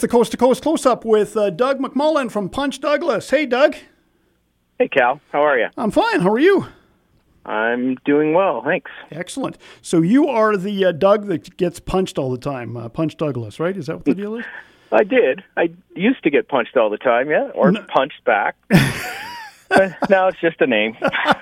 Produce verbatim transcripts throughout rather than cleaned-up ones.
the Coast to Coast Close-Up with uh, Doug McMullen from Punch Douglas. Hey, Doug. Hey, Cal. How are you? I'm fine. How are you? I'm doing well, thanks. Excellent. So you are the uh, Doug that gets punched all the time, uh, Punch Douglas, right? Is that what the deal is? I did. I used to get punched all the time, yeah, or no. punched back. But now it's just a name.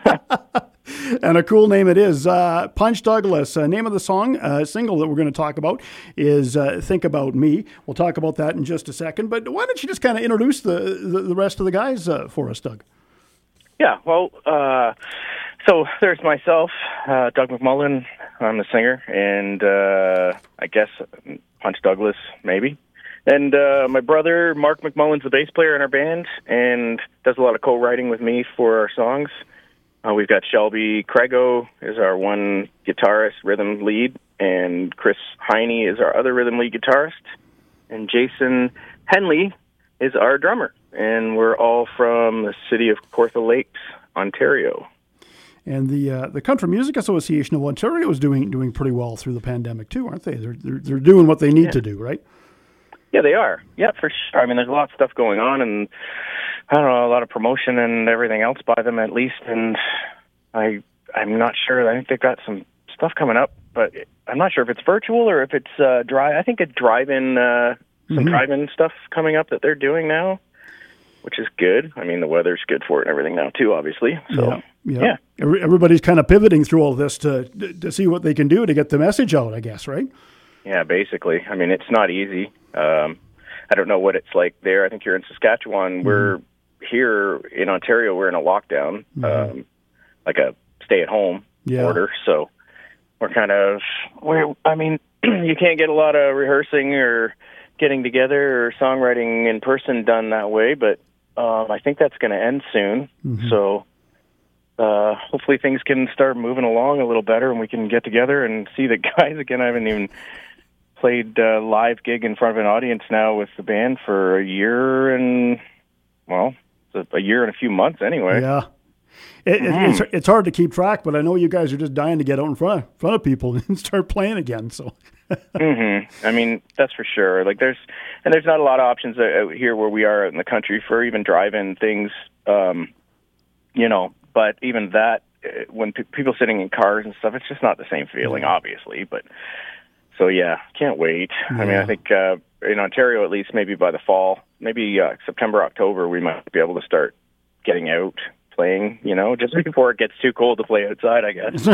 And a cool name it is. Uh, Punch Douglas. Uh, name of the song, uh, single that we're going to talk about is uh, Think About Me. We'll talk about that in just a second. But why don't you just kind of introduce the, the, the rest of the guys uh, for us, Doug? Yeah, well, uh, so there's myself, uh, Doug McMullen. I'm the singer, and uh, I guess Punch Douglas, maybe. And uh, my brother, Mark McMullen's the bass player in our band and does a lot of co-writing with me for our songs. Uh, we've got Shelby Craigo is our one guitarist, rhythm lead, and Chris Heine is our other rhythm lead guitarist, and Jason Henley is our drummer. And we're all from the city of Kawartha Lakes, Ontario. And the uh, the Country Music Association of Ontario is doing doing pretty well through the pandemic too, aren't they? They're they're, they're doing what they need yeah. to do, right? Yeah, they are. Yeah, for sure. I mean, there's a lot of stuff going on, and I don't know, a lot of promotion and everything else by them at least. And I, I'm not sure. I think they've got some stuff coming up, but I'm not sure if it's virtual or if it's uh, dry. I think it's drive-in, uh, some mm-hmm. drive-in stuff coming up that they're doing now, which is good. I mean, the weather's good for it and everything now too, obviously. So yeah, yeah. yeah. Everybody's kind of pivoting through all this to to see what they can do to get the message out, I guess, right? Yeah, basically. I mean, it's not easy. Um, I don't know what it's like there. I think you're in Saskatchewan. Mm-hmm. We're here in Ontario. We're in a lockdown, mm-hmm. um, like a stay-at-home yeah. order. So we're kind of, we're, I mean, you can't get a lot of rehearsing or getting together or songwriting in person done that way, but um, I think that's going to end soon. Mm-hmm. So uh, hopefully things can start moving along a little better and we can get together and see the guys again. I haven't even played a live gig in front of an audience now with the band for a year and, well, a year and a few months anyway. Yeah. It, mm. it's, it's hard to keep track, but I know you guys are just dying to get out in front of, front of people and start playing again. So, mm-hmm. I mean, that's for sure. Like there's, and there's not a lot of options out here where we are in the country for even drive-in things, um, you know, but even that, when p- people sitting in cars and stuff, it's just not the same feeling, obviously, but so yeah, can't wait. Yeah. I mean, I think uh, in Ontario, at least maybe by the fall, maybe uh, September, October, we might be able to start getting out, playing, you know, just before it gets too cold to play outside, I guess.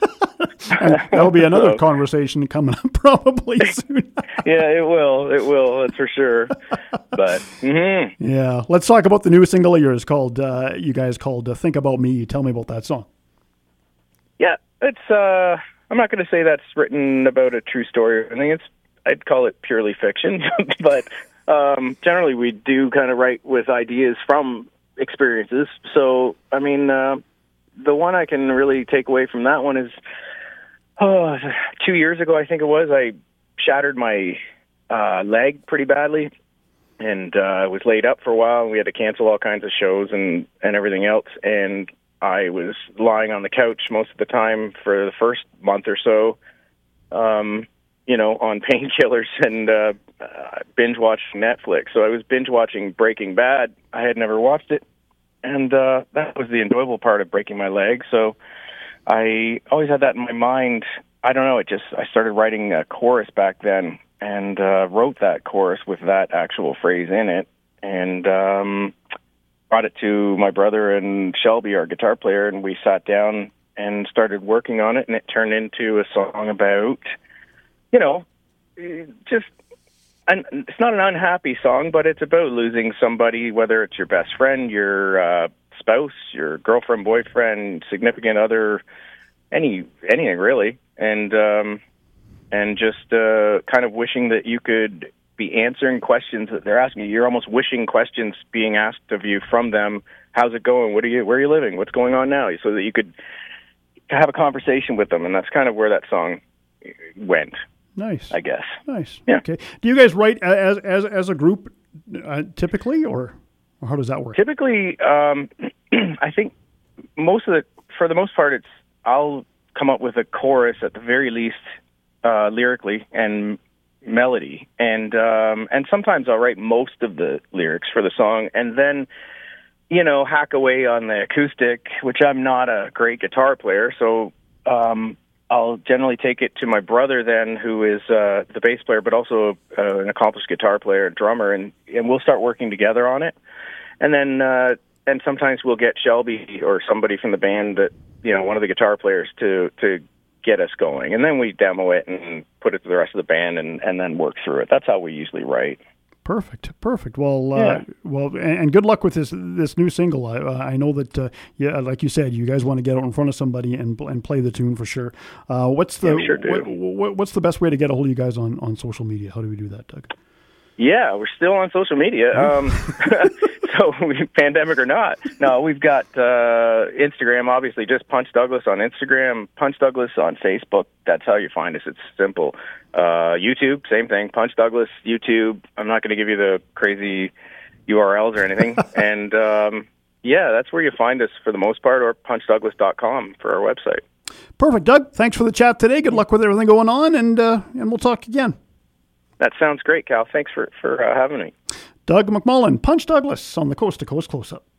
That'll be another so, conversation coming up probably soon. Yeah, it will. It will, that's for sure. But, mm-hmm. yeah, let's talk about the new single of yours called, uh, you guys called uh, Think About Me. Tell me about that song. Yeah, it's, uh, I'm not going to say that's written about a true story. I think it's, I'd call it purely fiction, but um, generally we do kind of write with ideas from experiences. So, I mean, uh, the one I can really take away from that one is, oh, two years ago, I think it was, I shattered my uh, leg pretty badly and uh, was laid up for a while, and we had to cancel all kinds of shows and, and everything else. And I was lying on the couch most of the time for the first month or so, um, you know, on painkillers and uh, uh, binge watching Netflix. So I was binge watching Breaking Bad. I had never watched it, and uh, that was the enjoyable part of breaking my leg. So I always had that in my mind. I don't know. It just I started writing a chorus back then, and uh, wrote that chorus with that actual phrase in it, and um, brought it to my brother and Shelby, our guitar player, and we sat down and started working on it, and it turned into a song about, you know, just, and it's not an unhappy song, but it's about losing somebody, whether it's your best friend, your uh, spouse, your girlfriend, boyfriend, significant other, any anything really, and um, and just uh, kind of wishing that you could be answering questions that they're asking you. You're almost wishing questions being asked of you from them. How's it going? What are you? Where are you living? What's going on now? So that you could have a conversation with them, and that's kind of where that song went. Nice, I guess. Nice. Yeah. Okay. Do you guys write as as as a group uh, typically, or, or how does that work? Typically, um, I think most of the, for the most part, it's I'll come up with a chorus at the very least, uh, lyrically, and melody, and um, and sometimes I'll write most of the lyrics for the song, and then, you know, hack away on the acoustic, which I'm not a great guitar player, so um, I'll generally take it to my brother then, who is uh, the bass player, but also uh, an accomplished guitar player and drummer, and, and we'll start working together on it. And then, uh, and sometimes we'll get Shelby or somebody from the band that, you know, one of the guitar players to, to get us going. And then we demo it and put it to the rest of the band and, and then work through it. That's how we usually write. Perfect, perfect. Well, uh, yeah. well, and, and good luck with this this new single. I, uh, I know that, uh, yeah, like you said, you guys want to get out in front of somebody and and play the tune for sure. Uh, what's the yeah, sure do. What, what, what's the best way to get a hold of you guys on, on social media? How do we do that, Doug? Yeah, we're still on social media. Um, so, pandemic or not. No, we've got uh, Instagram, obviously, just Punch Douglas on Instagram, Punch Douglas on Facebook. That's how you find us. It's simple. Uh, YouTube, same thing. Punch Douglas, YouTube. I'm not going to give you the crazy U R Ls or anything. and, um, yeah, that's where you find us for the most part, or punch douglas dot com for our website. Perfect. Doug, thanks for the chat today. Good luck with everything going on, and uh, and we'll talk again. That sounds great, Cal. Thanks for, for uh, having me. Doug McMullen, Punch Douglas on the Coast to Coast Close-Up.